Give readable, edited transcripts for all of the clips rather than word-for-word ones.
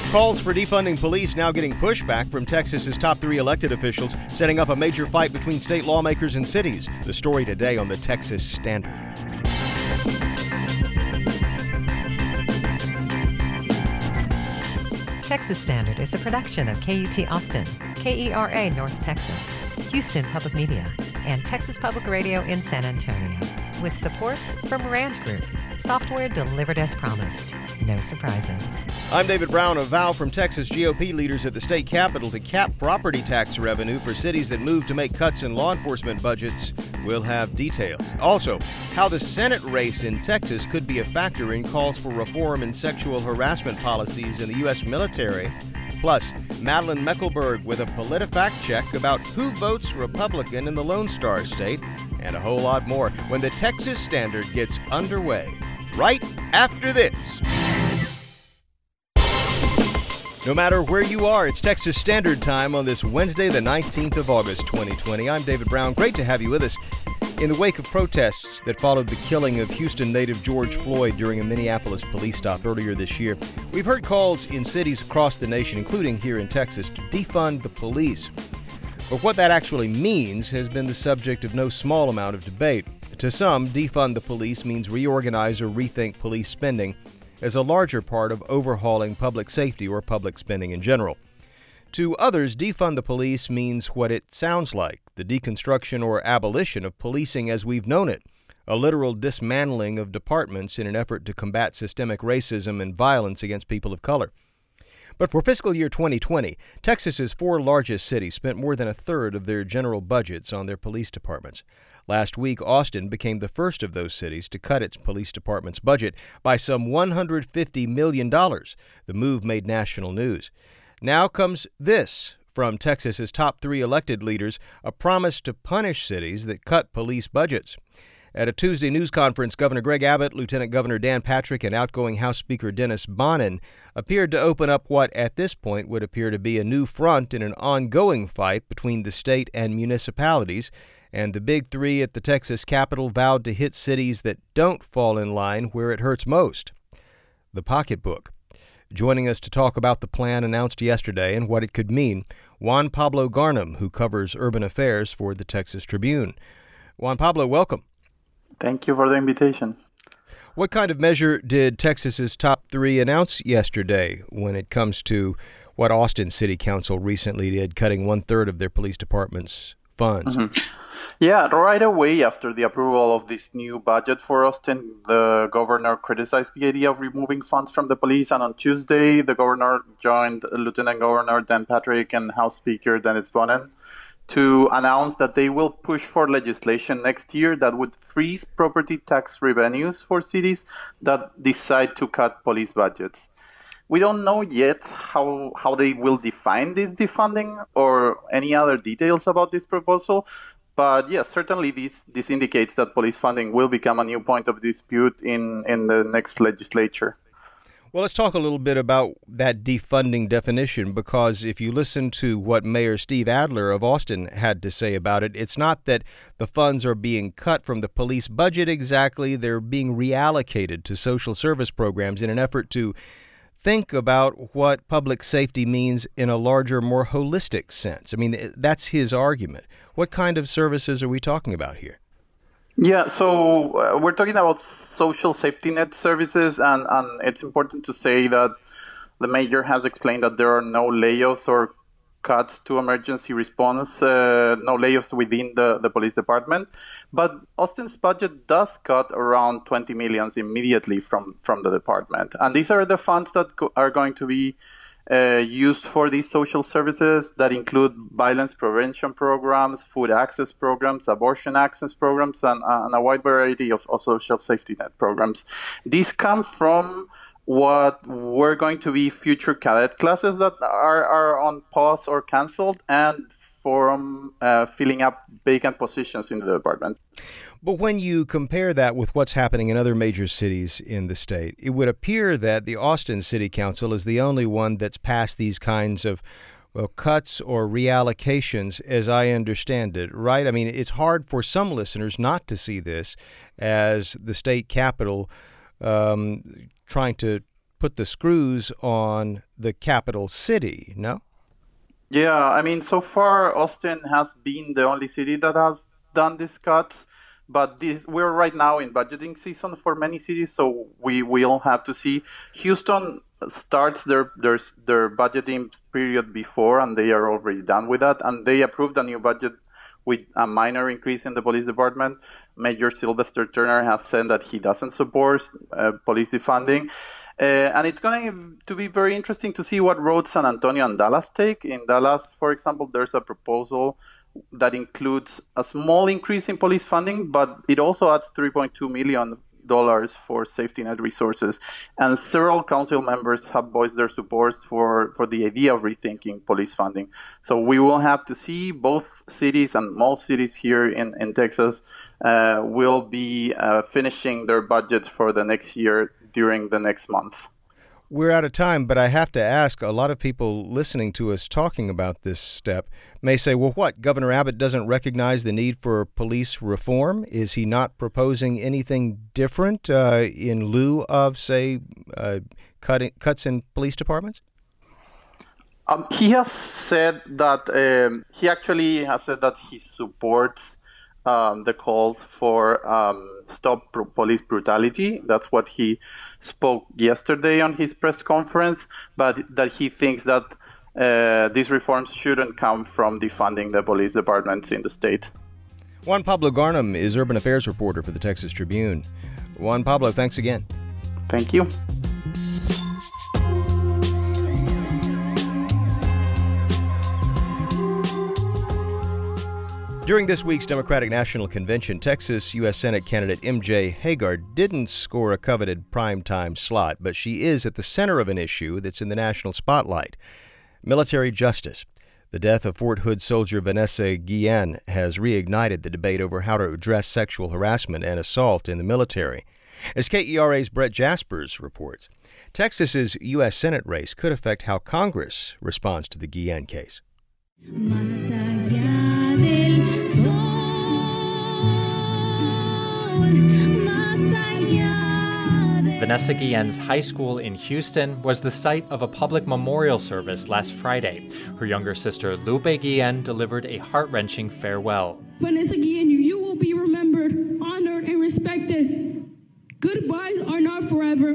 Calls for defunding police now getting pushback from Texas's top 3 elected officials, setting up a major fight between state lawmakers and cities. The story today on the Texas Standard. Texas Standard is a production of KUT Austin, KERA North Texas, Houston Public Media, and Texas Public Radio in San Antonio, with support from Rand Group, software delivered as promised. No surprises. I'm David Brown. A vow from Texas GOP leaders at the state capitol to cap property tax revenue for cities that move to make cuts in law enforcement budgets. We'll have details. Also, how the Senate race in Texas could be a factor in calls for reform in sexual harassment policies in the U.S. military. Plus, Madeline Meckelberg with a PolitiFact check about who votes Republican in the Lone Star State, and a whole lot more when the Texas Standard gets underway. Right after this. No matter where you are, it's Texas Standard Time on this Wednesday, the 19th of August, 2020. I'm David Brown. Great to have you with us. In the wake of protests that followed the killing of Houston native George Floyd during a Minneapolis police stop earlier this year, we've heard calls in cities across the nation, including here in Texas, to defund the police. But what that actually means has been the subject of no small amount of debate. To some, defund the police means reorganize or rethink police spending as a larger part of overhauling public safety or public spending in general. To others, defund the police means what it sounds like, the deconstruction or abolition of policing as we've known it, a literal dismantling of departments in an effort to combat systemic racism and violence against people of color. But for fiscal year 2020, Texas's 4 largest cities spent more than a third of their general budgets on their police departments. Last week, Austin became the first of those cities to cut its police department's budget by some $150 million. The move made national news. Now comes this from Texas's top 3 elected leaders, a promise to punish cities that cut police budgets. At a Tuesday news conference, Governor Greg Abbott, Lieutenant Governor Dan Patrick, and outgoing House Speaker Dennis Bonnen appeared to open up what at this point would appear to be a new front in an ongoing fight between the state and municipalities. And the big 3 at the Texas Capitol vowed to hit cities that don't fall in line where it hurts most. The pocketbook. Joining us to talk about the plan announced yesterday and what it could mean, Juan Pablo Garnham, who covers urban affairs for the Texas Tribune. Juan Pablo, welcome. Thank you for the invitation. What kind of measure did Texas's top 3 announce yesterday when it comes to what Austin City Council recently did, cutting 1/3 of their police department's funds? Mm-hmm. Yeah, right away after the approval of this new budget for Austin, the governor criticized the idea of removing funds from the police. And on Tuesday, the governor joined Lieutenant Governor Dan Patrick and House Speaker Dennis Bonnen to announce that they will push for legislation next year that would freeze property tax revenues for cities that decide to cut police budgets. We don't know yet how they will define this defunding or any other details about this proposal. But yes, certainly this indicates that police funding will become a new point of dispute in the next legislature. Well, let's talk a little bit about that defunding definition, because if you listen to what Mayor Steve Adler of Austin had to say about it, it's not that the funds are being cut from the police budget exactly. They're being reallocated to social service programs in an effort to think about what public safety means in a larger, more holistic sense. I mean, that's his argument. What kind of services are we talking about here? Yeah, so we're talking about social safety net services, and it's important to say that the mayor has explained that there are no layoffs or cuts to emergency response, no layoffs within the police department. But Austin's budget does cut around $20 million immediately from the department. And these are the funds that are going to be used for these social services that include violence prevention programs, food access programs, abortion access programs, and a wide variety of social safety net programs. These come from what were going to be future cadet classes that are on pause or canceled, and from filling up vacant positions in the department. But when you compare that with what's happening in other major cities in the state, it would appear that the Austin City Council is the only one that's passed these kinds of cuts or reallocations, as I understand it, right? I mean, it's hard for some listeners not to see this as the state capitol trying to put the screws on the capital city, no? Yeah, I mean, so far, Austin has been the only city that has done these cuts. But we're right now in budgeting season for many cities, so we will have to see. Houston starts their budgeting period before, and they are already done with that. And they approved a new budget with a minor increase in the police department. Mayor Sylvester Turner has said that he doesn't support police defunding. And it's going to be very interesting to see what road San Antonio and Dallas take. In Dallas, for example, there's a proposal that includes a small increase in police funding, but it also adds $3.2 million for safety net resources. And several council members have voiced their support for the idea of rethinking police funding. So we will have to see. Both cities and most cities here in Texas will be finishing their budgets for the next year during the next month. We're out of time, but I have to ask, a lot of people listening to us talking about this step may say, well, what, Governor Abbott doesn't recognize the need for police reform? Is he not proposing anything different in lieu of, say, cuts in police departments? He has said that he actually has said that he supports the calls for stop police brutality. That's what he spoke yesterday on his press conference, but that he thinks that these reforms shouldn't come from defunding the police departments in the state. Juan Pablo Garnham is urban affairs reporter for the Texas Tribune. Juan Pablo, thanks again. Thank you. During this week's Democratic National Convention, Texas U.S. Senate candidate M.J. Hagar didn't score a coveted primetime slot, but she is at the center of an issue that's in the national spotlight: military justice. The death of Fort Hood soldier Vanessa Guillen has reignited the debate over how to address sexual harassment and assault in the military. As KERA's Brett Jaspers reports, Texas's U.S. Senate race could affect how Congress responds to the Guillen case. Vanessa Guillen's high school in Houston was the site of a public memorial service last Friday. Her younger sister, Lupe Guillen, delivered a heart-wrenching farewell. Vanessa Guillen, you will be remembered, honored, and respected. Goodbyes are not forever,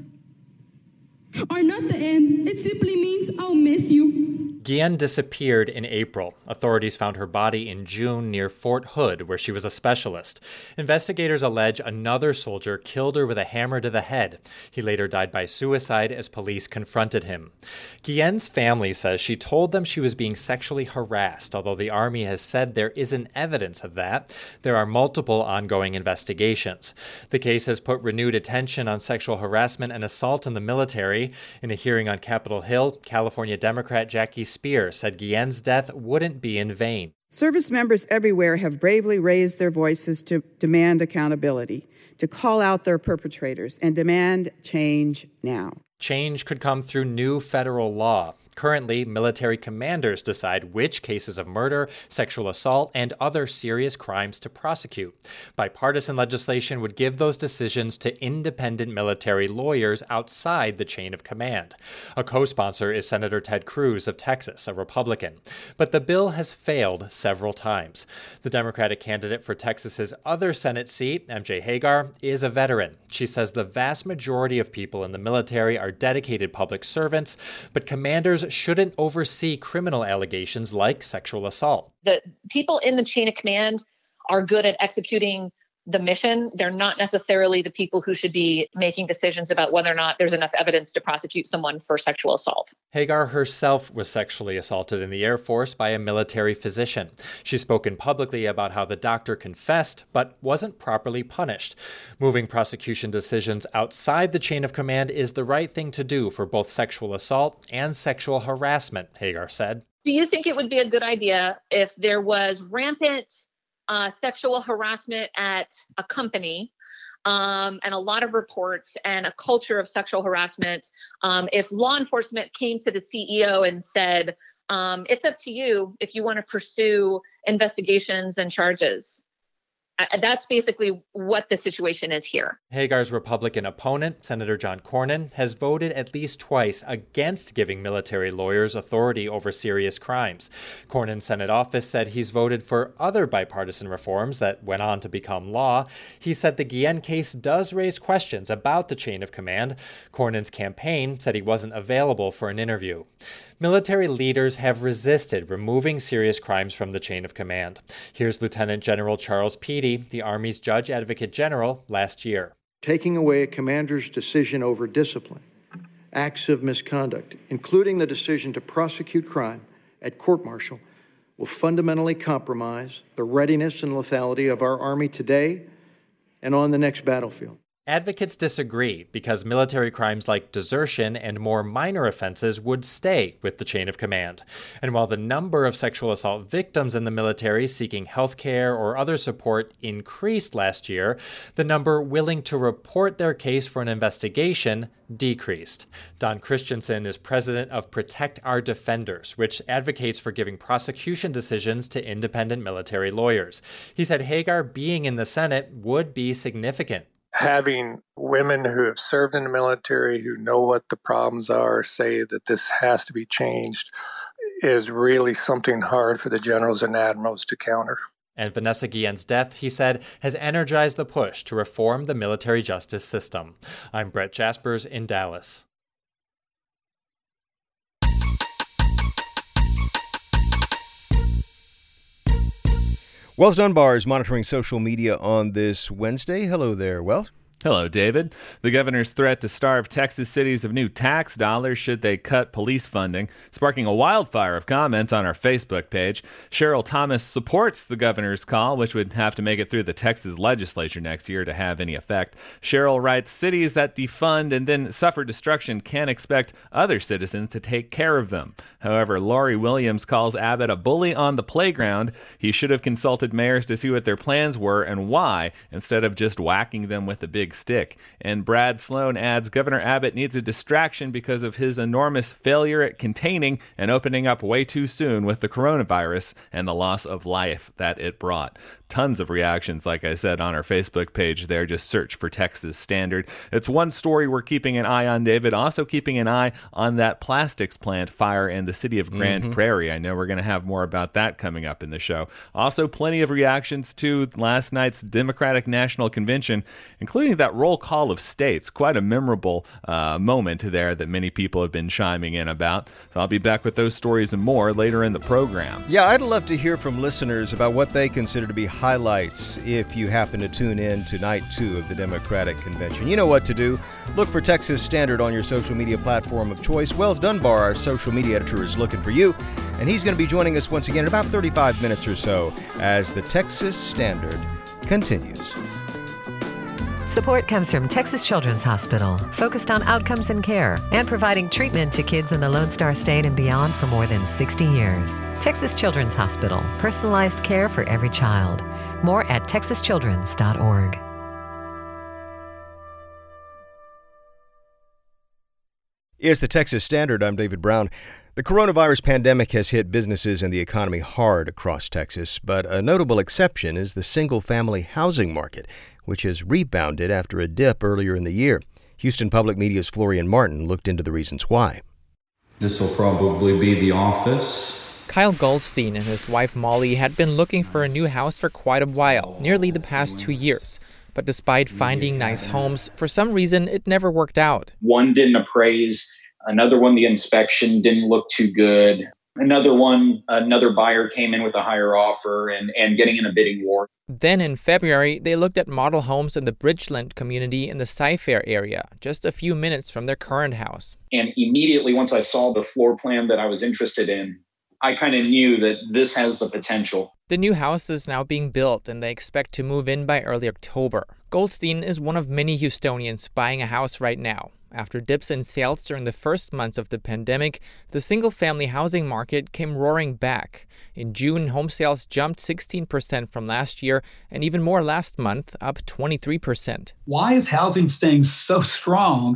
are not the end. It simply means I'll miss you. Guillen disappeared in April. Authorities found her body in June near Fort Hood, where she was a specialist. Investigators allege another soldier killed her with a hammer to the head. He later died by suicide as police confronted him. Guillen's family says she told them she was being sexually harassed, although the Army has said there isn't evidence of that. There are multiple ongoing investigations. The case has put renewed attention on sexual harassment and assault in the military. In a hearing on Capitol Hill, California Democrat Jackie Spear said Guillen's death wouldn't be in vain. Service members everywhere have bravely raised their voices to demand accountability, to call out their perpetrators, and demand change now. Change could come through new federal law. Currently, military commanders decide which cases of murder, sexual assault, and other serious crimes to prosecute. Bipartisan legislation would give those decisions to independent military lawyers outside the chain of command. A co-sponsor is Senator Ted Cruz of Texas, a Republican. But the bill has failed several times. The Democratic candidate for Texas's other Senate seat, M.J. Hagar, is a veteran. She says the vast majority of people in the military are dedicated public servants, but commanders shouldn't oversee criminal allegations like sexual assault. The people in the chain of command are good at executing the mission. They're not necessarily the people who should be making decisions about whether or not there's enough evidence to prosecute someone for sexual assault. Hagar herself was sexually assaulted in the Air Force by a military physician. She's spoken publicly about how the doctor confessed, but wasn't properly punished. Moving prosecution decisions outside the chain of command is the right thing to do for both sexual assault and sexual harassment, Hagar said. Do you think it would be a good idea if there was rampant sexual harassment at a company and a lot of reports and a culture of sexual harassment, if law enforcement came to the CEO and said, it's up to you if you want to pursue investigations and charges? That's basically what the situation is here. Hagar's Republican opponent, Senator John Cornyn, has voted at least twice against giving military lawyers authority over serious crimes. Cornyn's Senate office said he's voted for other bipartisan reforms that went on to become law. He said the Guillen case does raise questions about the chain of command. Cornyn's campaign said he wasn't available for an interview. Military leaders have resisted removing serious crimes from the chain of command. Here's Lieutenant General Charles Peedy, the Army's Judge Advocate General, last year. Taking away a commander's decision over discipline, acts of misconduct, including the decision to prosecute crime at court-martial, will fundamentally compromise the readiness and lethality of our Army today and on the next battlefield. Advocates disagree because military crimes like desertion and more minor offenses would stay with the chain of command. And while the number of sexual assault victims in the military seeking health care or other support increased last year, the number willing to report their case for an investigation decreased. Don Christensen is president of Protect Our Defenders, which advocates for giving prosecution decisions to independent military lawyers. He said Hagar being in the Senate would be significant. Having women who have served in the military, who know what the problems are, say that this has to be changed is really something hard for the generals and admirals to counter. And Vanessa Guillen's death, he said, has energized the push to reform the military justice system. I'm Brett Jaspers in Dallas. Wells Dunbar is monitoring social media on this Wednesday. Hello there, Wells. Hello, David. The governor's threat to starve Texas cities of new tax dollars should they cut police funding, sparking a wildfire of comments on our Facebook page. Cheryl Thomas supports the governor's call, which would have to make it through the Texas legislature next year to have any effect. Cheryl writes, cities that defund and then suffer destruction can't expect other citizens to take care of them. However, Lori Williams calls Abbott a bully on the playground. He should have consulted mayors to see what their plans were and why, instead of just whacking them with a big stick. And Brad Sloan adds, Governor Abbott needs a distraction because of his enormous failure at containing and opening up way too soon with the coronavirus and the loss of life that it brought. Tons of reactions, like I said, on our Facebook page there. Just search for Texas Standard. It's one story we're keeping an eye on, David. Also keeping an eye on that plastics plant fire in the city of Grand Prairie. I know we're going to have more about that coming up in the show. Also, plenty of reactions to last night's Democratic National Convention, including that roll call of states. Quite a memorable moment there that many people have been chiming in about. So I'll be back with those stories and more later in the program. Yeah, I'd love to hear from listeners about what they consider to be highlights if you happen to tune in to night 2 of the Democratic Convention. You know what to do. Look for Texas Standard on your social media platform of choice. Wells Dunbar, our social media editor, is looking for you, and he's going to be joining us once again in about 35 minutes or so as the Texas Standard continues. Support comes from Texas Children's Hospital, focused on outcomes and care and providing treatment to kids in the Lone Star State and beyond for more than 60 years. Texas Children's Hospital, personalized care for every child. More at texaschildrens.org. It's the Texas Standard. I'm David Brown. The coronavirus pandemic has hit businesses and the economy hard across Texas, but a notable exception is the single-family housing market, which has rebounded after a dip earlier in the year. Houston Public Media's Florian Martin looked into the reasons why. This will probably be the office. Kyle Goldstein and his wife Molly had been looking for a new house for quite a while, nearly the past 2 years. But despite finding nice homes, for some reason it never worked out. One didn't appraise, another one the inspection didn't look too good. Another buyer came in with a higher offer and getting in a bidding war. Then in February, they looked at model homes in the Bridgeland community in the Cy-Fair area, just a few minutes from their current house. And immediately once I saw the floor plan that I was interested in, I kind of knew that this has the potential. The new house is now being built and they expect to move in by early October. Goldstein is one of many Houstonians buying a house right now. After dips in sales during the first months of the pandemic, the single-family housing market came roaring back. In June, home sales jumped 16% from last year, and even more last month, up 23%. Why is housing staying so strong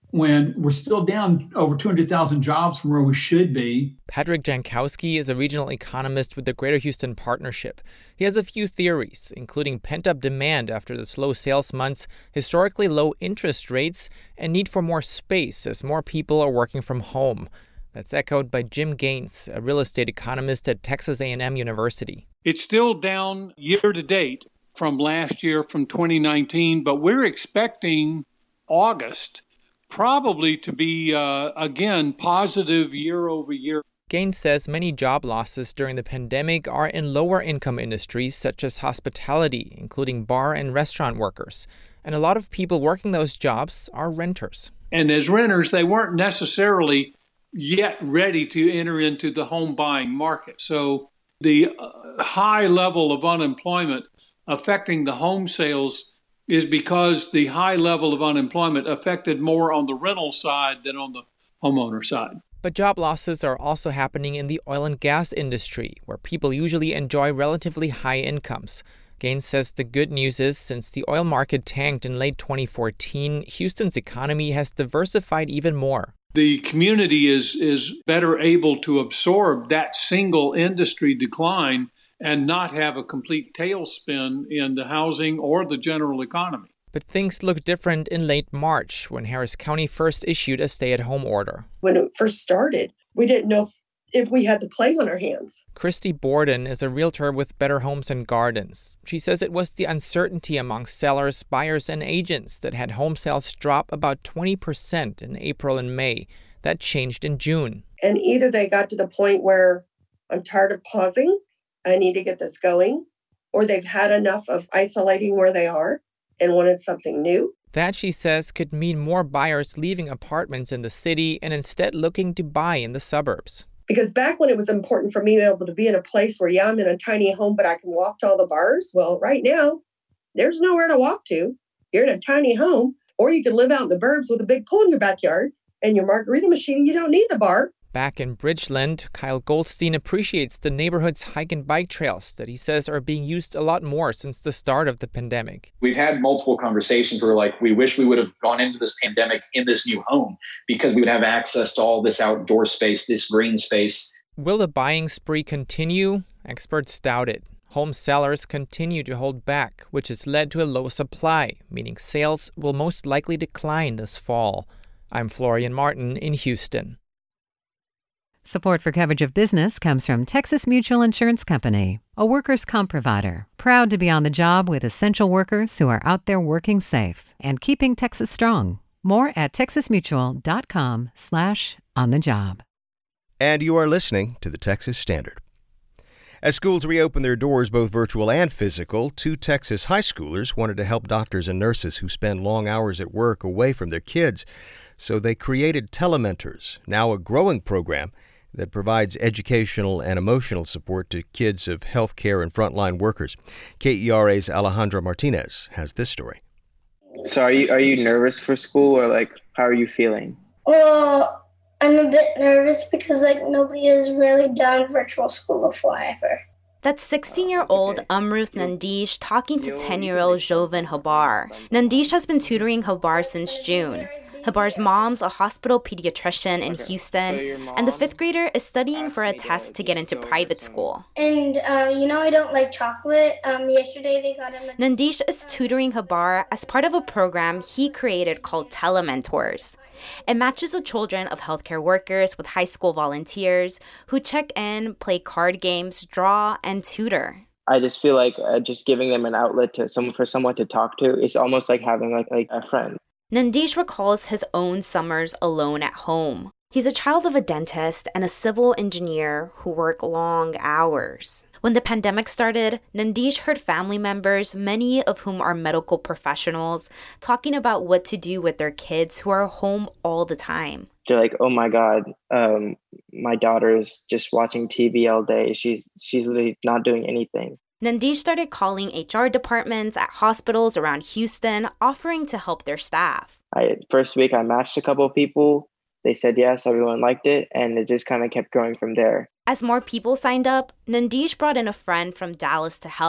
when we're still down over 200,000 jobs from where we should be. Patrick Jankowski is a regional economist with the Greater Houston Partnership. He has a few theories, including pent-up demand after the slow sales months, historically low interest rates, and need for more space as more people are working from home. That's echoed by Jim Gaines, a real estate economist at Texas A&M University. It's still down year to date from last year, from 2019, but we're expecting August probably to be, again, positive year over year. Gaines says many job losses during the pandemic are in lower income industries such as hospitality, including bar and restaurant workers. And a lot of people working those jobs are renters. And as renters, they weren't necessarily yet ready to enter into the home buying market. So the high level of unemployment affecting the home sales is because the high level of unemployment affected more on the rental side than on the homeowner side. But job losses are also happening in the oil and gas industry, where people usually enjoy relatively high incomes. Gaines says the good news is, since the oil market tanked in late 2014, Houston's economy has diversified even more. The community is better able to absorb that single industry decline and not have a complete tailspin in the housing or the general economy. But things look different in late March, when Harris County first issued a stay-at-home order. When it first started, we didn't know if we had the plague on our hands. Christy Borden is a realtor with Better Homes and Gardens. She says it was the uncertainty among sellers, buyers, and agents that had home sales drop about 20% in April and May. That changed in June. And either they got to the point where I'm tired of pausing, I need to get this going, or they've had enough of isolating where they are and wanted something new. That, she says, could mean more buyers leaving apartments in the city and instead looking to buy in the suburbs. Because back when it was important for me to be able to be in a place where, I'm in a tiny home, but I can walk to all the bars. Well, right now, there's nowhere to walk to. You're in a tiny home, or you can live out in the burbs with a big pool in your backyard and your margarita machine. You don't need the bar. Back in Bridgeland, Kyle Goldstein appreciates the neighborhood's hike and bike trails that he says are being used a lot more since the start of the pandemic. We've had multiple conversations where we wish we would have gone into this pandemic in this new home because we would have access to all this outdoor space, this green space. Will the buying spree continue? Experts doubt it. Home sellers continue to hold back, which has led to a low supply, meaning sales will most likely decline this fall. I'm Florian Martin in Houston. Support for coverage of business comes from Texas Mutual Insurance Company, a workers' comp provider, proud to be on the job with essential workers who are out there working safe and keeping Texas strong. More at texasmutual.com/onthejob. And you are listening to the Texas Standard. As schools reopen their doors, both virtual and physical, 2 Texas high schoolers wanted to help doctors and nurses who spend long hours at work away from their kids. So they created Telementors, now a growing program that provides educational and emotional support to kids of healthcare and frontline workers. KERA's Alejandra Martinez has this story. So are you nervous for school, or how are you feeling? Well, I'm a bit nervous because nobody has really done virtual school before ever. That's 16-year-old Amruth Nandish talking to 10-year-old Joven Habar. Nandish has been tutoring Habar since June. Habar's mom's a hospital pediatrician in Houston, and the 5th grader is studying for a test to get into private school. And, I don't like chocolate. Yesterday they got him Nandish is tutoring Habar as part of a program he created called Telementors. It matches the children of healthcare workers with high school volunteers who check in, play card games, draw, and tutor. I just feel like just giving them an outlet for someone to talk to is almost like having a friend. Nandish recalls his own summers alone at home. He's a child of a dentist and a civil engineer who work long hours. When the pandemic started, Nandish heard family members, many of whom are medical professionals, talking about what to do with their kids who are home all the time. They're like, oh my God, my daughter is just watching TV all day. She's literally not doing anything. Nandish started calling HR departments at hospitals around Houston, offering to help their staff. First week, I matched a couple of people. They said yes, everyone liked it, and it just kind of kept going from there. As more people signed up, Nandish brought in a friend from Dallas to help.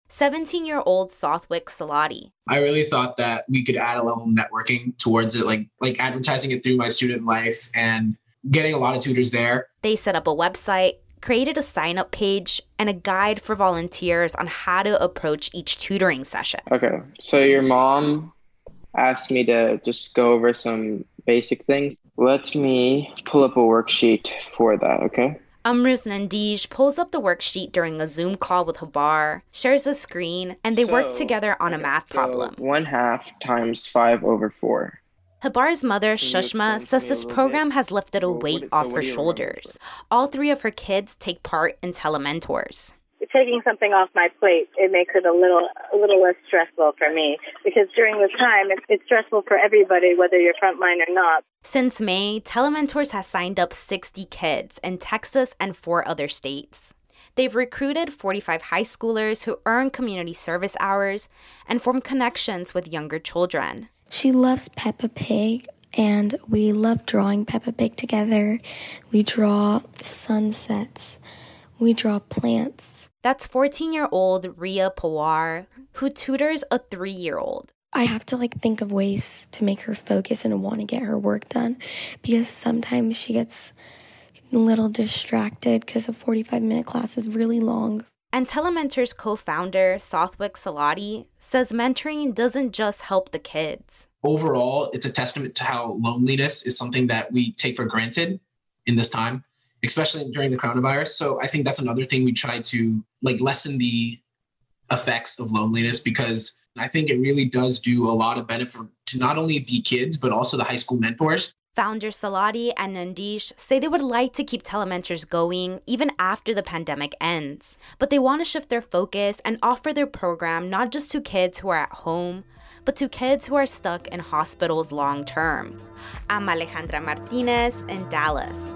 17-year-old Southwick Salati. I really thought that we could add a level of networking towards it, like advertising it through my student life and getting a lot of tutors there. They set up a website, created a sign-up page, and a guide for volunteers on how to approach each tutoring session. Okay, so your mom asked me to just go over some basic things. Let me pull up a worksheet for that, okay? Amruz Nandij pulls up the worksheet during a Zoom call with Habar, shares a screen, and they work together on a math problem. 1/2 times 5/4. Habar's mother, Shushma, says this program has lifted a weight off her shoulders. All 3 of her kids take part in Telementors. Taking something off my plate, it makes it a little less stressful for me, because during this time, it's stressful for everybody, whether you're frontline or not. Since May, Telementors has signed up 60 kids in Texas and 4 other states. They've recruited 45 high schoolers who earn community service hours and form connections with younger children. She loves Peppa Pig, and we love drawing Peppa Pig together. We draw sunsets. We draw plants. That's 14-year-old Ria Pawar, who tutors a 3-year-old. I have to think of ways to make her focus and want to get her work done, because sometimes she gets a little distracted because a 45-minute class is really long. And Telementors co-founder Southwick Salati says mentoring doesn't just help the kids. Overall, it's a testament to how loneliness is something that we take for granted in this time, especially during the coronavirus. So I think that's another thing we try to lessen the effects of loneliness, because I think it really does do a lot of benefit to not only the kids, but also the high school mentors. Founder Salati and Nandish say they would like to keep Telementors going even after the pandemic ends, but they want to shift their focus and offer their program not just to kids who are at home, but to kids who are stuck in hospitals long term. I'm Alejandra Martinez in Dallas.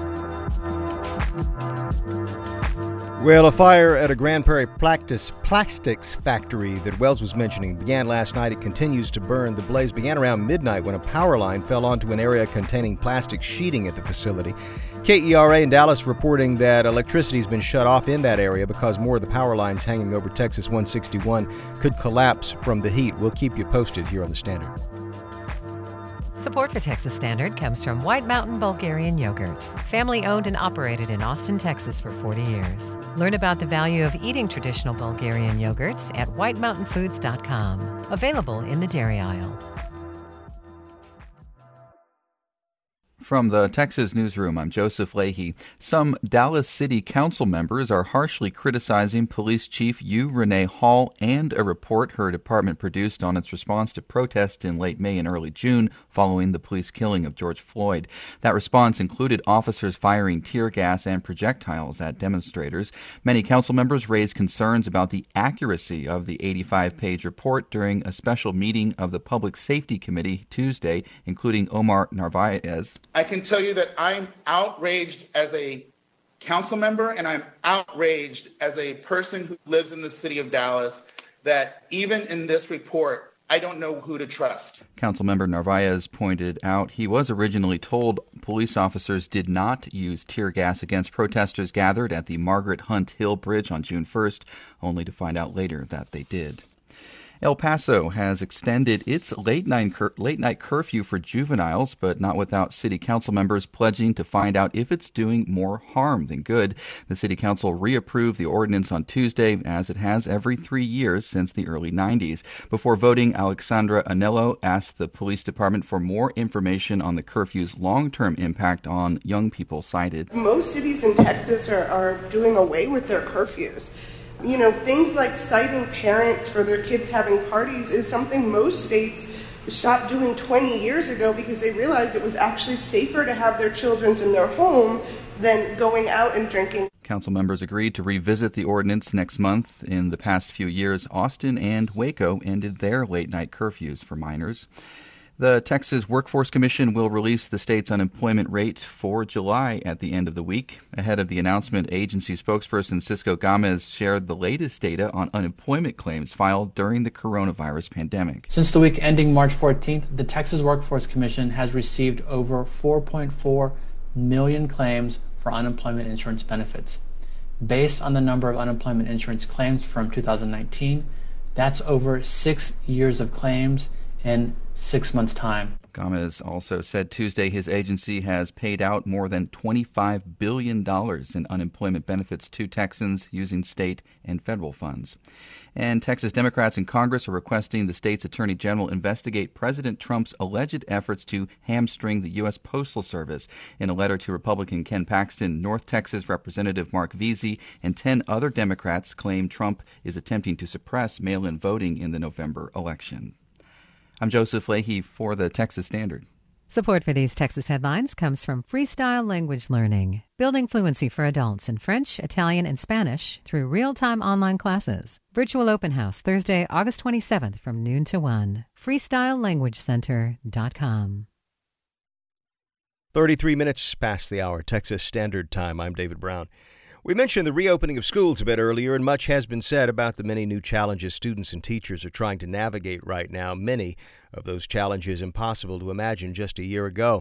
Well, a fire at a Grand Prairie plastics factory that Wells was mentioning began last night. It continues to burn. The blaze began around midnight when a power line fell onto an area containing plastic sheeting at the facility. KERA in Dallas reporting that electricity has been shut off in that area because more of the power lines hanging over Texas 161 could collapse from the heat. We'll keep you posted here on The Standard. Support for Texas Standard comes from White Mountain Bulgarian Yogurt, family-owned and operated in Austin, Texas for 40 years. Learn about the value of eating traditional Bulgarian yogurt at whitemountainfoods.com. Available in the dairy aisle. From the Texas Newsroom, I'm Joseph Leahy. Some Dallas City Council members are harshly criticizing Police Chief Hugh Renee Hall and a report her department produced on its response to protests in late May and early June following the police killing of George Floyd. That response included officers firing tear gas and projectiles at demonstrators. Many council members raised concerns about the accuracy of the 85-page report during a special meeting of the Public Safety Committee Tuesday, including Omar Narvaez. I can tell you that I'm outraged as a council member, and I'm outraged as a person who lives in the city of Dallas, that even in this report, I don't know who to trust. Councilmember Narvaez pointed out he was originally told police officers did not use tear gas against protesters gathered at the Margaret Hunt Hill Bridge on June 1st, only to find out later that they did. El Paso has extended its late-night curfew for juveniles, but not without city council members pledging to find out if it's doing more harm than good. The city council reapproved the ordinance on Tuesday, as it has every 3 years since the early 90s. Before voting, Alexandra Anello asked the police department for more information on the curfew's long-term impact on young people cited. Most cities in Texas are doing away with their curfews. You know, things like citing parents for their kids having parties is something most states stopped doing 20 years ago because they realized it was actually safer to have their children in their home than going out and drinking. Council members agreed to revisit the ordinance next month. In the past few years, Austin and Waco ended their late-night curfews for minors. The Texas Workforce Commission will release the state's unemployment rate for July at the end of the week. Ahead of the announcement, agency spokesperson Cisco Gomez shared the latest data on unemployment claims filed during the coronavirus pandemic. Since the week ending March 14th, the Texas Workforce Commission has received over 4.4 million claims for unemployment insurance benefits. based on the number of unemployment insurance claims from 2019. That's over 6 years of claims in 6 months' time. Gomez also said Tuesday his agency has paid out more than $25 billion in unemployment benefits to Texans using state and federal funds. And Texas Democrats in Congress are requesting the state's attorney general investigate President Trump's alleged efforts to hamstring the U.S. Postal Service. In a letter to Republican Ken Paxton, North Texas Representative Mark Veazey and 10 other Democrats claim Trump is attempting to suppress mail-in voting in the November election. I'm Joseph Leahy for the Texas Standard. Support for these Texas headlines comes from Freestyle Language Learning, building fluency for adults in French, Italian, and Spanish through real-time online classes. Virtual open house Thursday, August 27th from noon to 1. FreestyleLanguageCenter.com. 33 minutes past the hour, Texas Standard Time. I'm David Brown. We mentioned the reopening of schools a bit earlier, and much has been said about the many new challenges students and teachers are trying to navigate right now. Many of those challenges impossible to imagine just a year ago.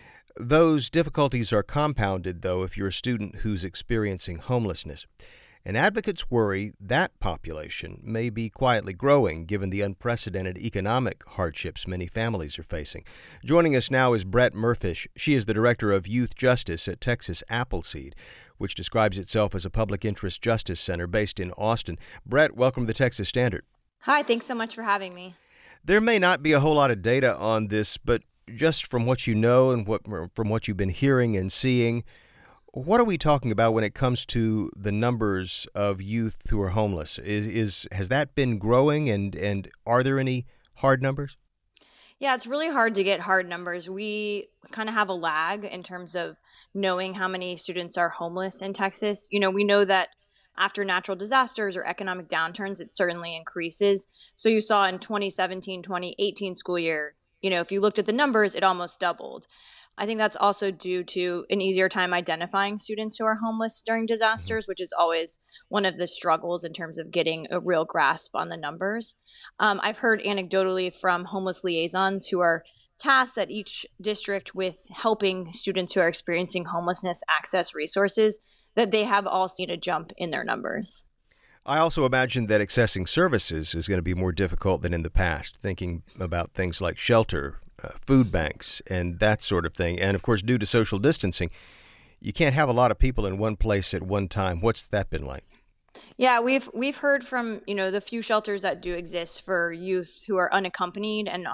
Those difficulties are compounded, though, if you're a student who's experiencing homelessness. And advocates worry that population may be quietly growing given the unprecedented economic hardships many families are facing. Joining us now is Brett Murfish. She is the Director of Youth Justice at Texas Appleseed, which describes itself as a public interest justice center based in Austin. Brett, welcome to the Texas Standard. Hi, thanks so much for having me. There may not be a whole lot of data on this, but just from what you know and from what you've been hearing and seeing, what are we talking about when it comes to the numbers of youth who are homeless? Has that been growing, and are there any hard numbers? Yeah, it's really hard to get hard numbers. We kind of have a lag in terms of knowing how many students are homeless in Texas. You know, we know that after natural disasters or economic downturns, it certainly increases. So you saw in 2017-2018 school year, you know, if you looked at the numbers, it almost doubled. I think that's also due to an easier time identifying students who are homeless during disasters, which is always one of the struggles in terms of getting a real grasp on the numbers. I've heard anecdotally from homeless liaisons who are tasked at each district with helping students who are experiencing homelessness access resources that they have all seen a jump in their numbers. I also imagine that accessing services is going to be more difficult than in the past, thinking about things like shelter, food banks, and that sort of thing. And, of course, due to social distancing, you can't have a lot of people in one place at one time. What's that been like? Yeah, we've heard from, you know, the few shelters that do exist for youth who are unaccompanied and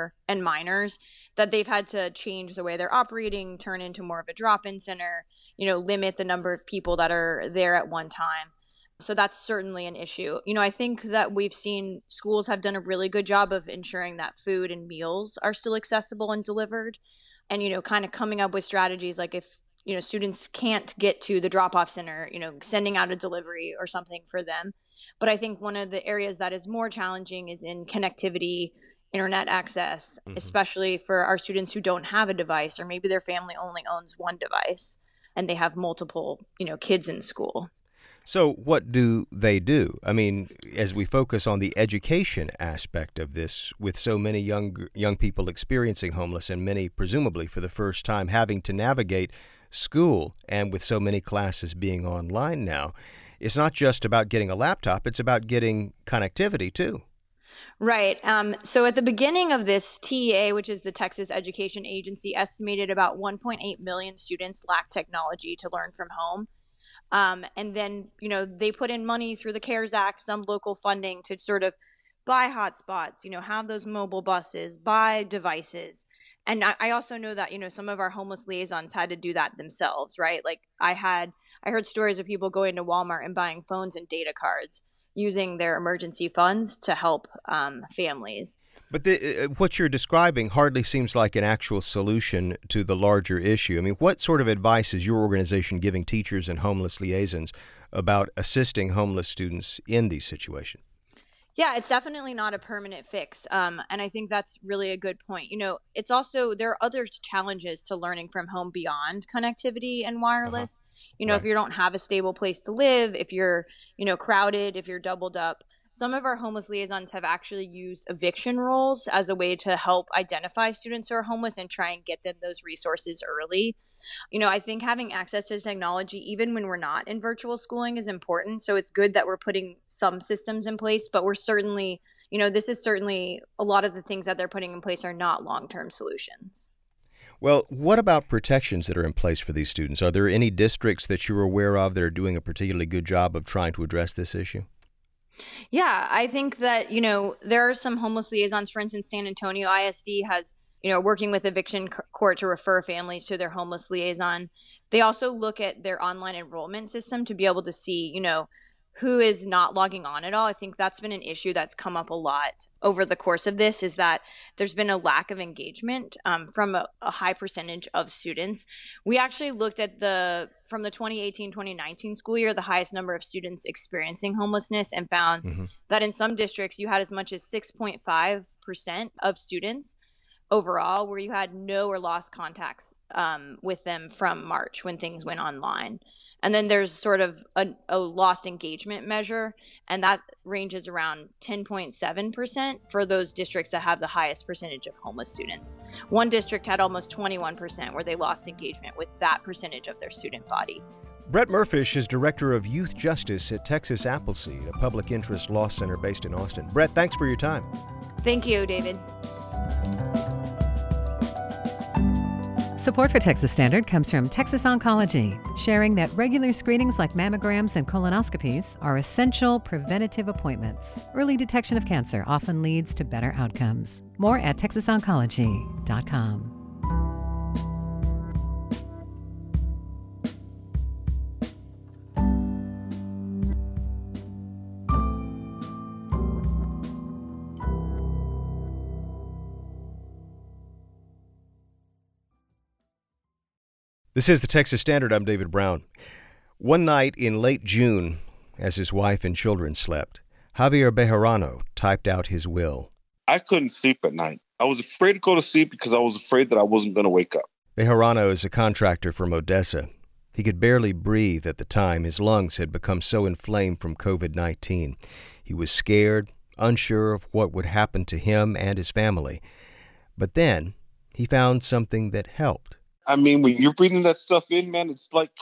minors, that they've had to change the way they're operating, turn into more of a drop-in center, you know, limit the number of people that are there at one time. So that's certainly an issue. You know, I think that we've seen schools have done a really good job of ensuring that food and meals are still accessible and delivered. And, you know, kind of coming up with strategies like if, you know, students can't get to the drop-off center, you know, sending out a delivery or something for them. But I think one of the areas that is more challenging is in connectivity, internet access, especially for our students who don't have a device, or maybe their family only owns one device and they have multiple, you know, kids in school. So what do they do? I mean, as we focus on the education aspect of this, with so many young people experiencing homeless and many presumably for the first time having to navigate school, and with so many classes being online now, it's not just about getting a laptop, it's about getting connectivity too. Right. So at the beginning of this, TEA, which is the Texas Education Agency, estimated about 1.8 million students lack technology to learn from home. And then, you know, they put in money through the CARES Act, some local funding to sort of buy hotspots, you know, have those mobile buses, buy devices. And I also know that, you know, some of our homeless liaisons had to do that themselves, right? Like I heard stories of people going to Walmart and buying phones and data cards using their emergency funds to help families. But what you're describing hardly seems like an actual solution to the larger issue. I mean, what sort of advice is your organization giving teachers and homeless liaisons about assisting homeless students in these situations? Yeah, it's definitely not a permanent fix. And I think that's really a good point. You know, it's also, there are other challenges to learning from home beyond connectivity and wireless. You know, if you don't have a stable place to live, if you're, you know, crowded, if you're doubled up, some of our homeless liaisons have actually used eviction rolls as a way to help identify students who are homeless and try and get them those resources early. I think having access to technology, even when we're not in virtual schooling, is important. So it's good that we're putting some systems in place, but we're certainly, this is certainly a lot of the things that they're putting in place are not long-term solutions. Well, what about protections that are in place for these students? Are there any districts that you're aware of that are doing a particularly good job of trying to address this issue? Yeah, I think that, there are some homeless liaisons. For instance, San Antonio ISD has, working with eviction court to refer families to their homeless liaison. They also look at their online enrollment system to be able to see, who is not logging on at all. I think that's been an issue that's come up a lot over the course of this, is that there's been a lack of engagement from a high percentage of students. We actually looked at from the 2018-2019 school year, the highest number of students experiencing homelessness, and found that in some districts you had as much as 6.5% of students overall where you had no or lost contacts with them from March when things went online. And then there's sort of a lost engagement measure, and that ranges around 10.7% for those districts that have the highest percentage of homeless students. One district had almost 21% where they lost engagement with that percentage of their student body. Brett Murfish is Director of Youth Justice at Texas Appleseed, a public interest law center based in Austin. Brett, thanks for your time. Thank you, David. Support for Texas Standard comes from Texas Oncology, sharing that regular screenings like mammograms and colonoscopies are essential preventative appointments. Early detection of cancer often leads to better outcomes. More at texasoncology.com. This is the Texas Standard. I'm David Brown. One night in late June, as his wife and children slept, Javier Bejarano typed out his will. I couldn't sleep at night. I was afraid to go to sleep because I was afraid that I wasn't going to wake up. Bejarano is a contractor from Odessa. He could barely breathe at the time. His lungs had become so inflamed from COVID-19. He was scared, unsure of what would happen to him and his family. But then he found something that helped. I mean, when you're breathing that stuff in, man, it's like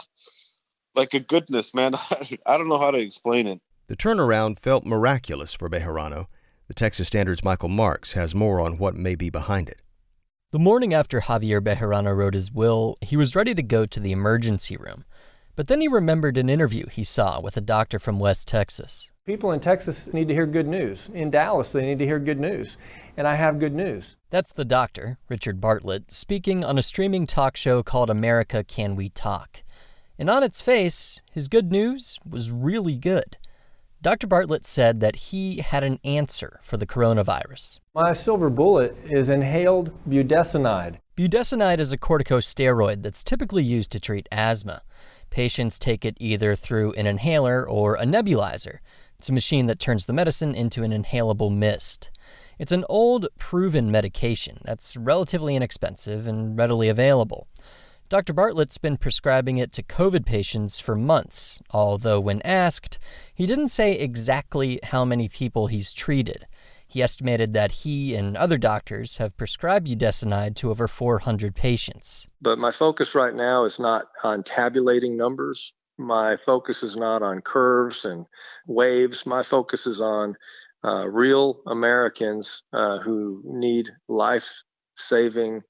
a goodness, man. I don't know how to explain it. The turnaround felt miraculous for Bejarano. The Texas Standard's Michael Marks has more on what may be behind it. The morning after Javier Bejarano wrote his will, he was ready to go to the emergency room. But then he remembered an interview he saw with a doctor from West Texas. People in Texas need to hear good news. In Dallas, they need to hear good news. And I have good news. That's the doctor, Richard Bartlett, speaking on a streaming talk show called America Can We Talk. And on its face, his good news was really good. Dr. Bartlett said that he had an answer for the coronavirus. My silver bullet is inhaled budesonide. Budesonide is a corticosteroid that's typically used to treat asthma. Patients take it either through an inhaler or a nebulizer. It's a machine that turns the medicine into an inhalable mist. It's an old, proven medication that's relatively inexpensive and readily available. Dr. Bartlett's been prescribing it to COVID patients for months, although when asked, he didn't say exactly how many people he's treated. He estimated that he and other doctors have prescribed budesonide to over 400 patients. But my focus right now is not on tabulating numbers. My focus is not on curves and waves. My focus is on real Americans who need life-saving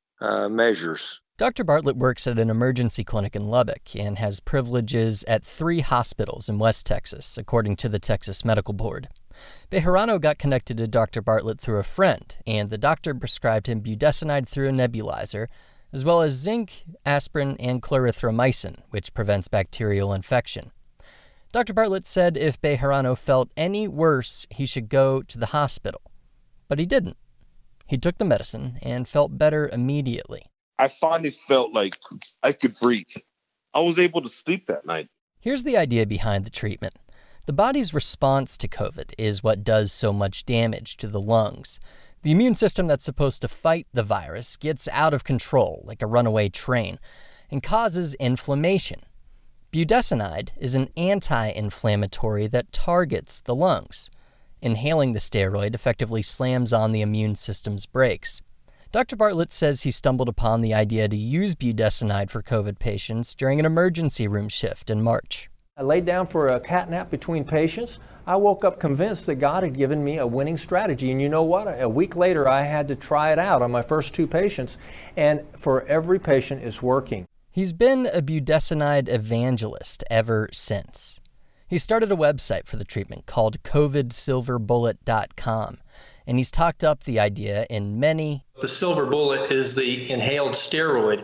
measures. Dr. Bartlett works at an emergency clinic in Lubbock and has privileges at 3 hospitals in West Texas, according to the Texas Medical Board. Bejarano got connected to Dr. Bartlett through a friend, and the doctor prescribed him budesonide through a nebulizer, as well as zinc, aspirin, and clarithromycin, which prevents bacterial infection. Dr. Bartlett said if Bejarano felt any worse, he should go to the hospital. But he didn't. He took the medicine and felt better immediately. I finally felt like I could breathe. I was able to sleep that night. Here's the idea behind the treatment. The body's response to COVID is what does so much damage to the lungs. The immune system that's supposed to fight the virus gets out of control like a runaway train and causes inflammation. Budesonide is an anti-inflammatory that targets the lungs. Inhaling the steroid effectively slams on the immune system's brakes. Dr. Bartlett says he stumbled upon the idea to use budesonide for COVID patients during an emergency room shift in March. I laid down for a cat nap between patients. I woke up convinced that God had given me a winning strategy. And you know what? A week later, I had to try it out on my first 2 patients. And for every patient, it's working. He's been a budesonide evangelist ever since. He started a website for the treatment called COVIDsilverbullet.com. And he's talked up the idea in many... The silver bullet is the inhaled steroid.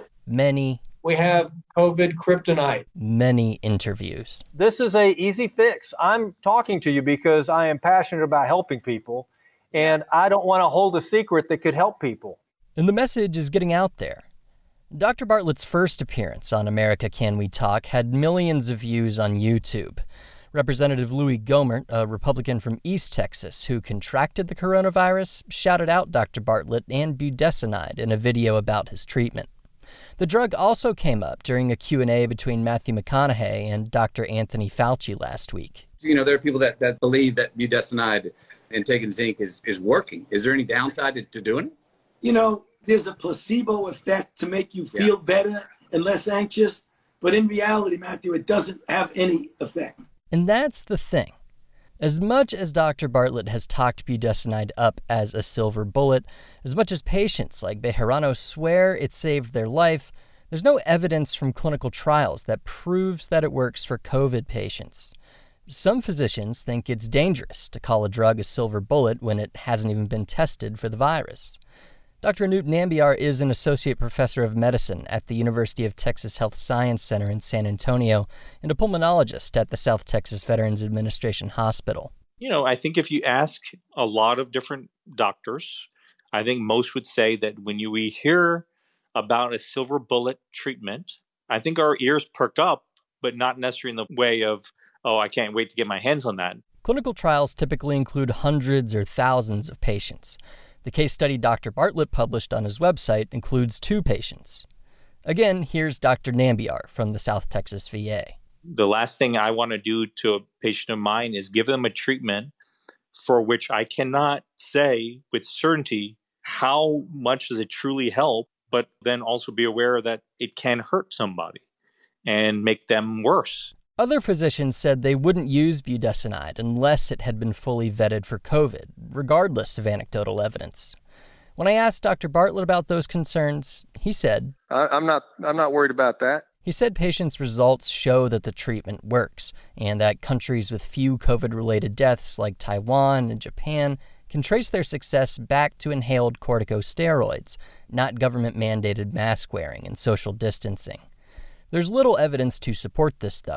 We have COVID kryptonite. Many interviews. This is an easy fix. I'm talking to you because I am passionate about helping people, and I don't want to hold a secret that could help people. And the message is getting out there. Dr. Bartlett's first appearance on America Can We Talk had millions of views on YouTube. Representative Louis Gohmert, a Republican from East Texas who contracted the coronavirus, shouted out Dr. Bartlett and budesonide in a video about his treatment. The drug also came up during a Q&A between Matthew McConaughey and Dr. Anthony Fauci last week. You know, there are people that believe that budesonide and taking zinc is working. Is there any downside to doing it? You know, there's a placebo effect to make you feel better and less anxious. But in reality, Matthew, it doesn't have any effect. And that's the thing. As much as Dr. Bartlett has talked budesonide up as a silver bullet, as much as patients like Bejarano swear it saved their life, there's no evidence from clinical trials that proves that it works for COVID patients. Some physicians think it's dangerous to call a drug a silver bullet when it hasn't even been tested for the virus. Dr. Anoop Nambiar is an associate professor of medicine at the University of Texas Health Science Center in San Antonio and a pulmonologist at the South Texas Veterans Administration Hospital. You know, I think if you ask a lot of different doctors, I think most would say that when we hear about a silver bullet treatment, I think our ears perk up, but not necessarily in the way of, oh, I can't wait to get my hands on that. Clinical trials typically include hundreds or thousands of patients. The case study Dr. Bartlett published on his website includes 2 patients. Again, here's Dr. Nambiar from the South Texas VA. The last thing I want to do to a patient of mine is give them a treatment for which I cannot say with certainty how much does it truly help, but then also be aware that it can hurt somebody and make them worse. Other physicians said they wouldn't use budesonide unless it had been fully vetted for COVID, regardless of anecdotal evidence. When I asked Dr. Bartlett about those concerns, he said, I'm not worried about that. He said patients' results show that the treatment works, and that countries with few COVID-related deaths like Taiwan and Japan can trace their success back to inhaled corticosteroids, not government-mandated mask wearing and social distancing. There's little evidence to support this, though.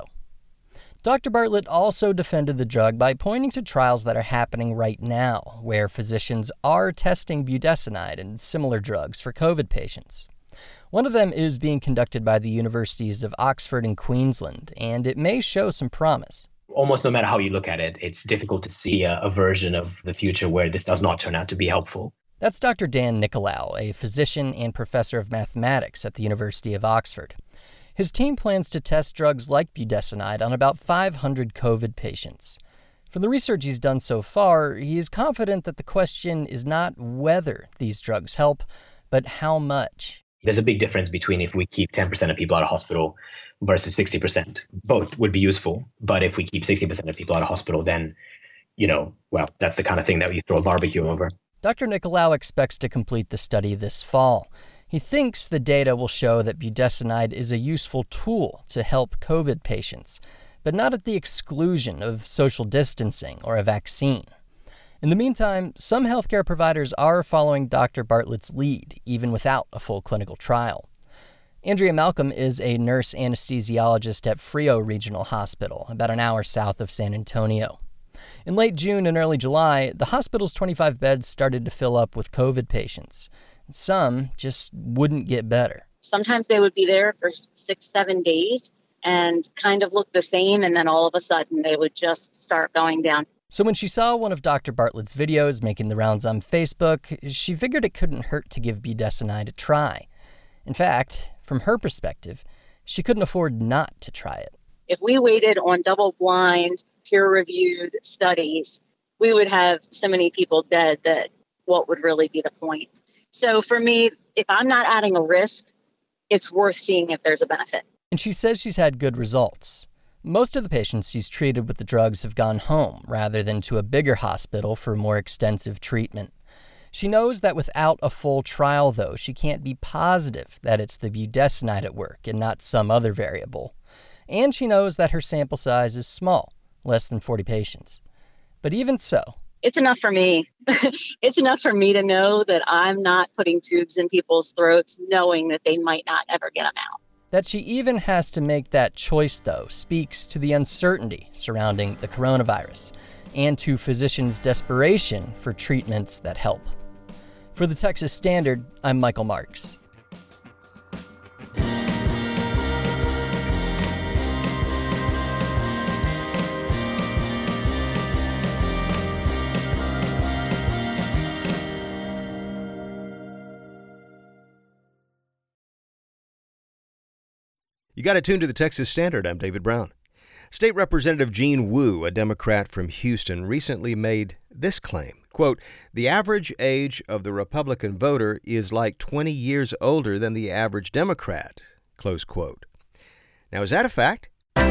Dr. Bartlett also defended the drug by pointing to trials that are happening right now, where physicians are testing budesonide and similar drugs for COVID patients. One of them is being conducted by the universities of Oxford and Queensland, and it may show some promise. Almost no matter how you look at it, it's difficult to see a version of the future where this does not turn out to be helpful. That's Dr. Dan Nicolau, a physician and professor of mathematics at the University of Oxford. His team plans to test drugs like budesonide on about 500 COVID patients. From the research he's done so far, he is confident that the question is not whether these drugs help, but how much. There's a big difference between if we keep 10% of people out of hospital versus 60%. Both would be useful, but if we keep 60% of people out of hospital, then, that's the kind of thing that we throw a barbecue over. Dr. Nicolau expects to complete the study this fall. He thinks the data will show that budesonide is a useful tool to help COVID patients, but not at the exclusion of social distancing or a vaccine. In the meantime, some healthcare providers are following Dr. Bartlett's lead, even without a full clinical trial. Andrea Malcolm is a nurse anesthesiologist at Frio Regional Hospital, about an hour south of San Antonio. In late June and early July, the hospital's 25 beds started to fill up with COVID patients. Some just wouldn't get better. Sometimes they would be there for 6-7 days and kind of look the same, and then all of a sudden they would just start going down. So when she saw one of Dr. Bartlett's videos making the rounds on Facebook, she figured it couldn't hurt to give budesonide a try. In fact, from her perspective, she couldn't afford not to try it. If we waited on double-blind, peer-reviewed studies we would have so many people dead that what would really be the point? So for me, if I'm not adding a risk, it's worth seeing if there's a benefit. And she says she's had good results. Most of the patients she's treated with the drugs have gone home rather than to a bigger hospital for more extensive treatment. She knows that without a full trial, though, she can't be positive that it's the budesonide at work and not some other variable. And she knows that her sample size is small, less than 40 patients. But even so, it's enough for me. It's enough for me to know that I'm not putting tubes in people's throats knowing that they might not ever get them out. That she even has to make that choice, though, speaks to the uncertainty surrounding the coronavirus and to physicians' desperation for treatments that help. For the Texas Standard, I'm Michael Marks. You got to tune to the Texas Standard. I'm David Brown. State Representative Jean Wu, a Democrat from Houston, recently made this claim. Quote, the average age of the Republican voter is like 20 years older than the average Democrat. Close quote. Now, is that a fact?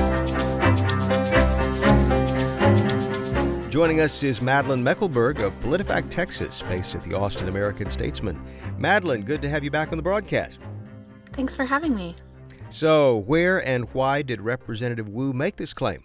Joining us is Madeline Meckelberg of PolitiFact Texas, based at the Austin American-Statesman. Madeline, good to have you back on the broadcast. Thanks for having me. So, where and why did Representative Wu make this claim?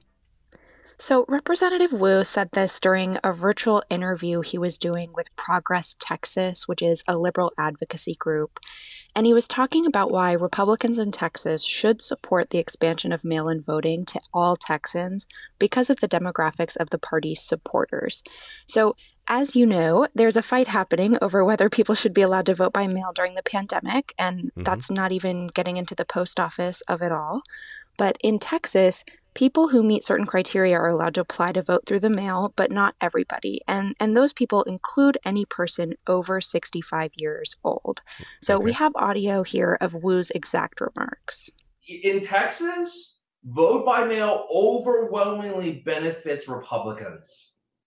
So, Representative Wu said this during a virtual interview he was doing with Progress Texas, which is a liberal advocacy group. And he was talking about why Republicans in Texas should support the expansion of mail-in voting to all Texans because of the demographics of the party's supporters. So, as you know, there's a fight happening over whether people should be allowed to vote by mail during the pandemic, and that's not even getting into the post office of it all. But in Texas, people who meet certain criteria are allowed to apply to vote through the mail, but not everybody. And those people include any person over 65 years old. So we have audio here of Wu's exact remarks. In Texas, vote by mail overwhelmingly benefits Republicans.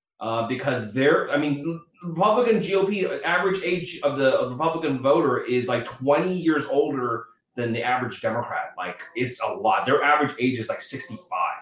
Because Republican GOP average age of the Republican voter is like 20 years older than the average Democrat. Like, it's a lot. Their average age is like 65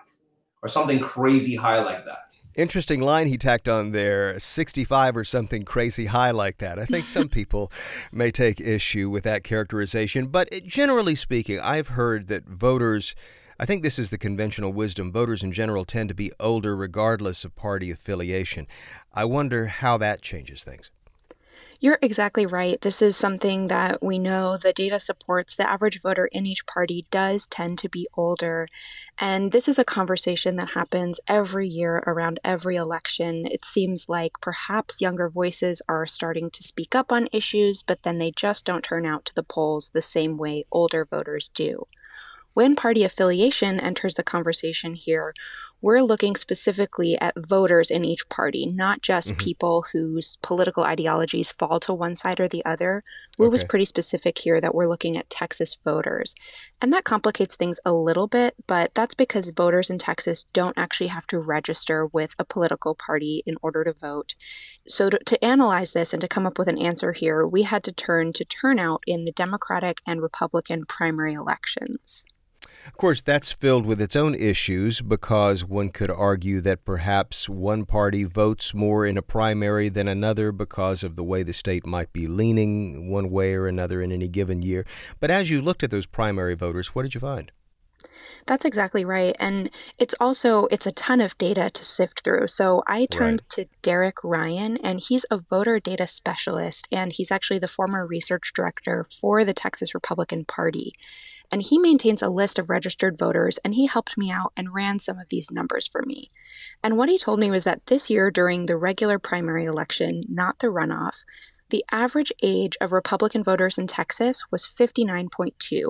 or something crazy high like that. Interesting line he tacked on there, 65 or something crazy high like that. I think some people may take issue with that characterization, but generally speaking, I've heard that voters, I think this is the conventional wisdom, voters in general tend to be older regardless of party affiliation. I wonder how that changes things. You're exactly right. This is something that we know the data supports. The average voter in each party does tend to be older. And this is a conversation that happens every year around every election. It seems like perhaps younger voices are starting to speak up on issues, but then they just don't turn out to the polls the same way older voters do. When party affiliation enters the conversation here, we're looking specifically at voters in each party, not just people whose political ideologies fall to one side or the other. Wu was pretty specific here that we're looking at Texas voters. And that complicates things a little bit, but that's because voters in Texas don't actually have to register with a political party in order to vote. So to analyze this and to come up with an answer here, we had to turn to turnout in the Democratic and Republican primary elections. Of course, that's filled with its own issues because one could argue that perhaps one party votes more in a primary than another because of the way the state might be leaning one way or another in any given year. But as you looked at those primary voters, what did you find? That's exactly right. And it's a ton of data to sift through. So I turned to Derek Ryan, and he's a voter data specialist, and he's actually the former research director for the Texas Republican Party. And he maintains a list of registered voters, and he helped me out and ran some of these numbers for me. And what he told me was that this year during the regular primary election, not the runoff, the average age of Republican voters in Texas was 59.2,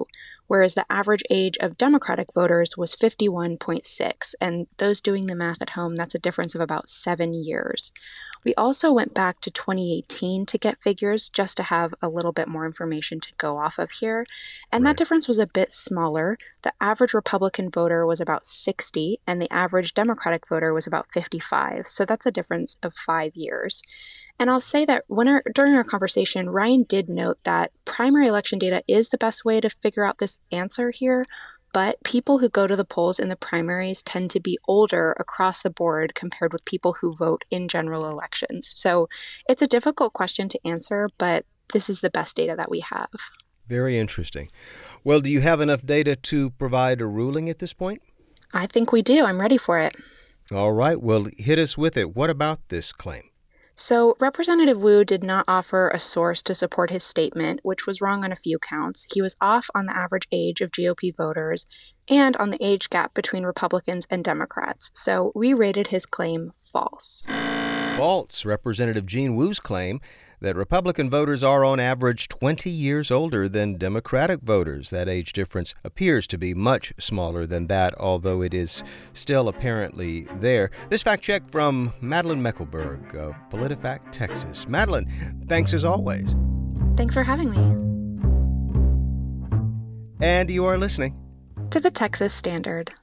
whereas the average age of Democratic voters was 51.6. And those doing the math at home, that's a difference of about 7 years. We also went back to 2018 to get figures just to have a little bit more information to go off of here. And that difference was a bit smaller. The average Republican voter was about 60, and the average Democratic voter was about 55. So that's a difference of 5 years. And I'll say that during our conversation, Ryan did note that primary election data is the best way to figure out this answer here. But people who go to the polls in the primaries tend to be older across the board compared with people who vote in general elections. So it's a difficult question to answer, but this is the best data that we have. Very interesting. Well, do you have enough data to provide a ruling at this point? I think we do. I'm ready for it. All right. Well, hit us with it. What about this claim? So Representative Wu did not offer a source to support his statement, which was wrong on a few counts. He was off on the average age of GOP voters and on the age gap between Republicans and Democrats. So we rated his claim false. False. Representative Gene Wu's claim that Republican voters are on average 20 years older than Democratic voters. That age difference appears to be much smaller than that, although it is still apparently there. This fact check from Madeline Meckelberg of PolitiFact, Texas. Madeline, thanks as always. Thanks for having me. And you are listening to the Texas Standard.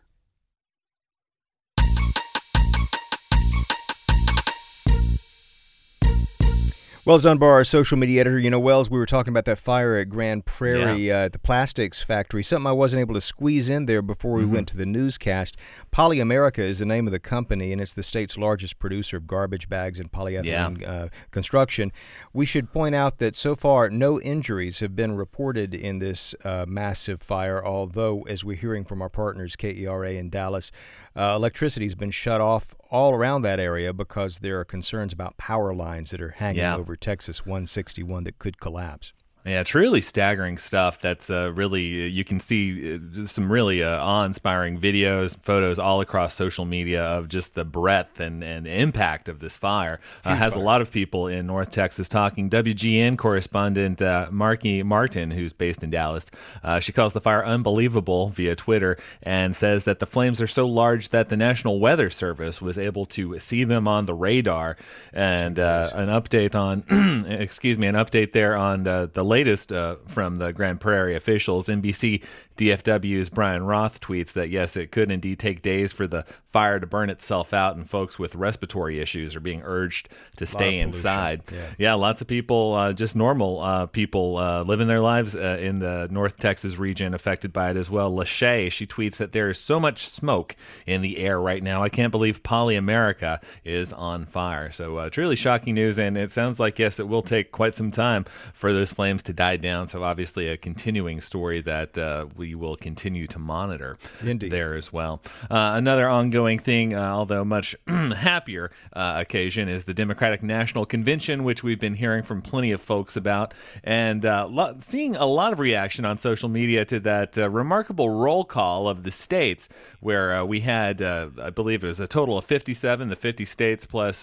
Wells Dunbar, our social media editor. You know, Wells, we were talking about that fire at Grand Prairie, at the plastics factory. Something I wasn't able to squeeze in there before we went to the newscast. PolyAmerica is the name of the company, and it's the state's largest producer of garbage bags and polyethylene construction. We should point out that so far no injuries have been reported in this massive fire, although, as we're hearing from our partners, KERA in Dallas, electricity has been shut off all around that area because there are concerns about power lines that are hanging over Texas 161 that could collapse. Yeah, it's really staggering stuff. That's really, you can see some really awe-inspiring videos, photos all across social media of just the breadth and impact of this fire. Has a lot of people in North Texas talking. WGN correspondent Marky Martin, who's based in Dallas, she calls the fire unbelievable via Twitter and says that the flames are so large that the National Weather Service was able to see them on the radar. And an update on, an update there on the latest from the Grand Prairie officials. NBC DFW's Brian Roth tweets that, yes, it could indeed take days for the fire to burn itself out, and folks with respiratory issues are being urged to stay inside. Yeah, lots of people, just normal people living their lives in the North Texas region affected by it as well. Lachey, she tweets that there is so much smoke in the air right now. I can't believe PolyAmerica is on fire. So it's really shocking news, and it sounds like, yes, it will take quite some time for those flames to die down. So obviously a continuing story that we will continue to monitor there as well. Another ongoing thing, although much happier occasion, is the Democratic National Convention, which we've been hearing from plenty of folks about, and seeing a lot of reaction on social media to that remarkable roll call of the states, where we had, I believe it was a total of 57, the 50 states plus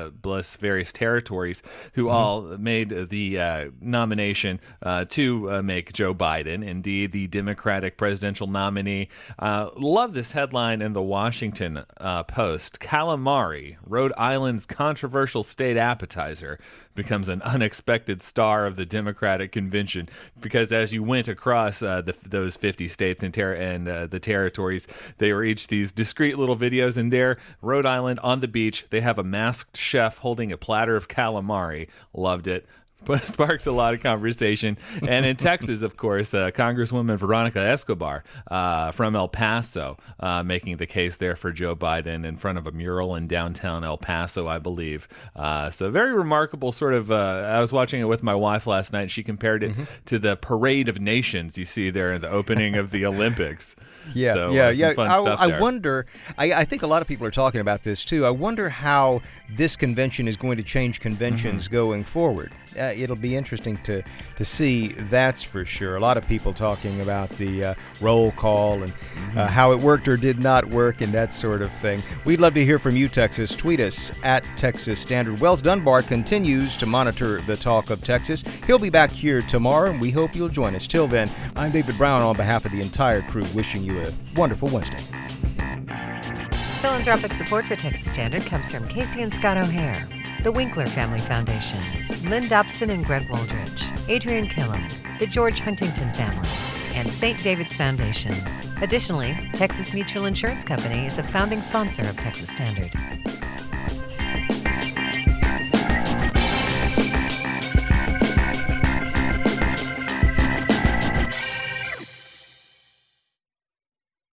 various territories, who all made the nomination to make Joe Biden indeed the Democratic presidential nominee. Love this headline in the Washington Post. Calamari, Rhode Island's controversial state appetizer, becomes an unexpected star of the Democratic convention, because as you went across those 50 states and the territories, they were each these discrete little videos. And there, Rhode Island on the beach, they have a masked chef holding a platter of calamari. Loved it. But sparks a lot of conversation. And in Texas, of course, Congresswoman Veronica Escobar from El Paso making the case there for Joe Biden in front of a mural in downtown El Paso, I believe. So very remarkable sort of, I was watching it with my wife last night. She compared it to the Parade of Nations you see there in the opening of the Olympics. Fun stuff there. I wonder, I think a lot of people are talking about this too. I wonder how this convention is going to change conventions going forward. it'll be interesting to see, that's for sure. A lot of people talking about the roll call and how it worked or did not work and that sort of thing. We'd love to hear from you, Texas. Tweet us at Texas Standard. Wells Dunbar continues to monitor the talk of Texas. He'll be back here tomorrow, and we hope you'll join us. Till then, I'm David Brown on behalf of the entire crew, wishing you a wonderful Wednesday. Philanthropic support for Texas Standard comes from Casey and Scott O'Hare, the Winkler Family Foundation, Lynn Dobson and Greg Wooldridge, Adrian Killam, the George Huntington family, and St. David's Foundation. Additionally, Texas Mutual Insurance Company is a founding sponsor of Texas Standard.